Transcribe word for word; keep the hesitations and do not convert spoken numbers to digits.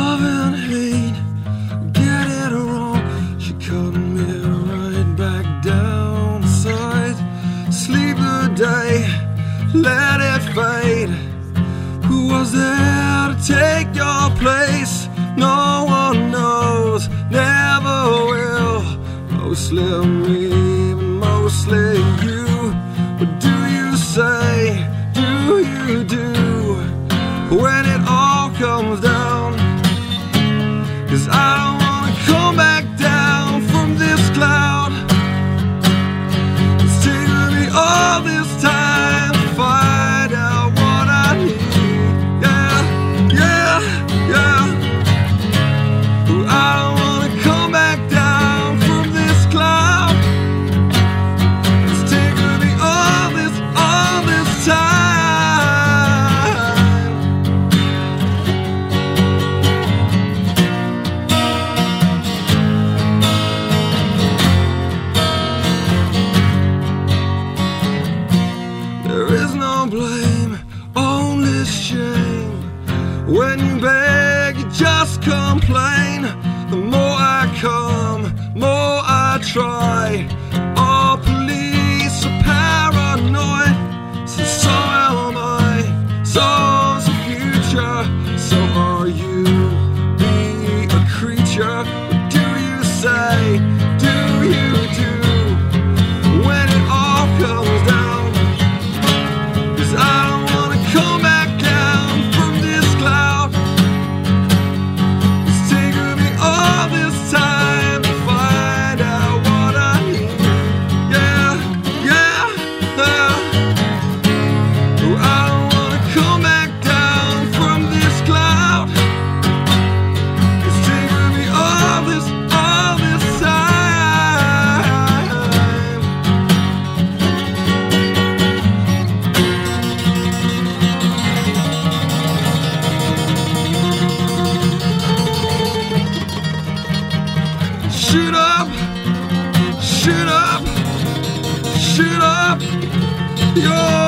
love and hate, get it wrong. She cut me right back down the side. Sleep the day, let it fade. Who was there to take your place? No one knows, never will. Mostly me, but mostly you. What do you say, do you do, when it all comes down? 'Cause I don't wanna come back down from this cloud. It's taken me all this time to find out what I need. Yeah, yeah, yeah. I don't wanna come back down from this cloud. It's taken me all this, all this time. There is no blame, only shame. When you beg, you just complain. The more I come, more I try. All police are paranoid, so so am I. So's the future, so are you. Be a creature, what do you say, do you do, when it all comes down? 'Cause I don't wanna come back down from this cloud. It's taken me all this time to find out what I need. Yeah, yeah, yeah. Oh, I don't wanna come back down from this cloud. It's taken me all this, all this time. Shoot up, shoot up, shoot up your